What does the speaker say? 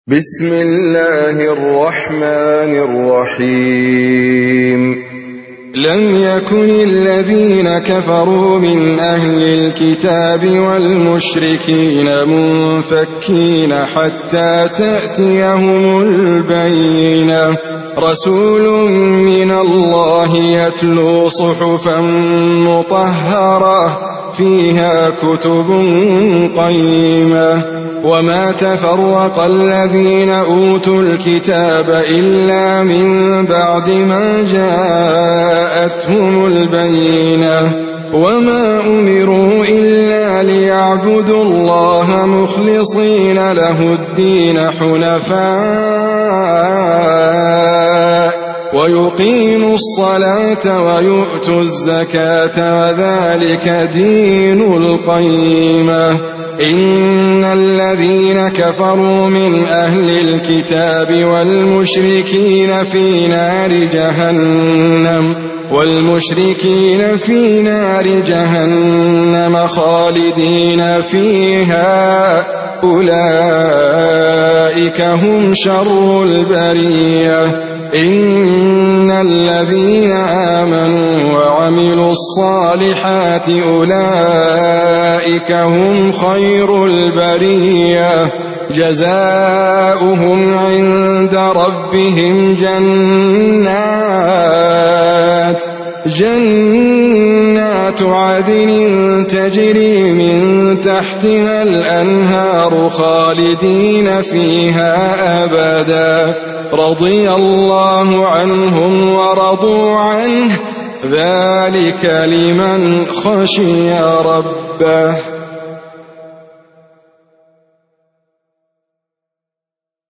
بسم الله الرحمن الرحيم لم يكن الذين كفروا من أهل الكتاب والمشركين منفكين حتى تأتيهم البينة رسول من الله يتلو صحفا مطهرة فيها كتب قيمة وما تفرق الذين أوتوا الكتاب إلا من بعد ما جاءتهم البينة وما أمروا إلا ليعبدوا الله مخلصين له الدين حنفاء ويقيموا الصلاة ويؤتوا الزكاة وذلك دين القيمة إن الذين كفروا من أهل الكتاب والمشركين في نار جهنم خالدين فيها أولئك هم شر البرية إن الذين آمنوا وعملوا الصالحات أولئك هم خير البرية جزاؤهم عند ربهم جنات عدن تجري من تحتها الأنهار خالدين فيها أبدا رضي الله عنهم ورضوا عنه ذلك لمن خشي ربه